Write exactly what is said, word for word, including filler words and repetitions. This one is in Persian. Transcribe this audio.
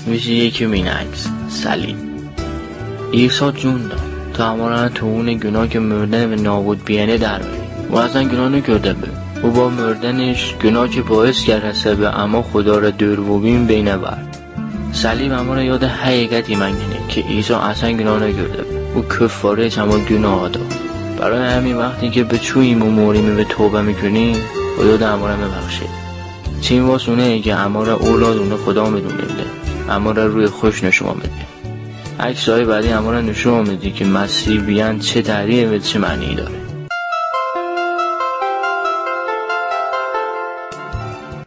میشه یکی من عکس صلیب. عیسی جون داد تا ما را تو اون گناه که مردن و نابود بیانه در بری. و اصلا گناه نکرده بود. او با مردنش گناه که باعث کرد حسابه اما خدا را دور و بین بینه برد. صلیب اما را یاد حقیقتی منگنه که عیسی اصلا گناه نکرده بود. او کفاره اما گناه داد. برای همین وقتی که به چوییم و موریم و توبه میکنیم خدا در اما را میبخشه. چین واسونه که اما را اولادونه خدا میدونه اما را روی خوش نشون میده. عکسای بعدی اما را نشون میده که مسیحیان چه تعریف و چه معنی داره.